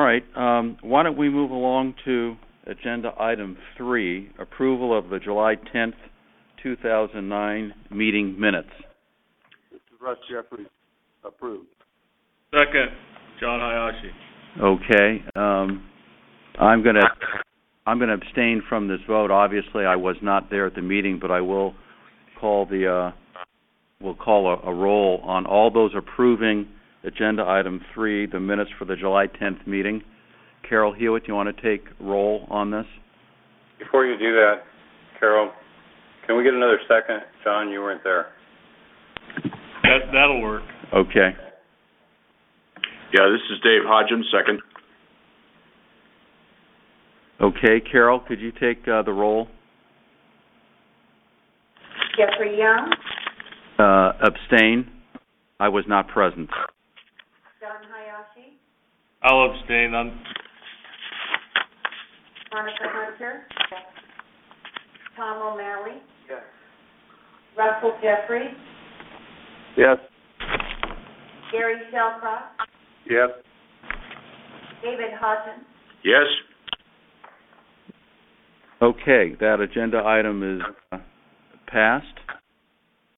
right. Why don't we move along to agenda item 3, approval of the July 10th, 2009 meeting minutes. This is Russ Jeffries. Approved. Second, John Hayashi. Okay. I'm going to abstain from this vote. Obviously, I was not there at the meeting, but I will call a roll on all those approving agenda item 3, the minutes for the July 10th meeting. Carol Hewitt, do you want to take roll on this? Before you do that, Carol, can we get another second? John, you weren't there. That'll work. Okay. Yeah, this is Dave Hodgem, second. Okay, Carol, could you take the roll? Jeffrey Young. Abstain. I was not present. John Hayashi. I'll abstain. Monica Hunter. Yes. Tom O'Malley. Yes. Russell Jeffries. Yes. Gary Shellcroft. Yes. David Hodgson. Yes. Okay, that agenda item is passed.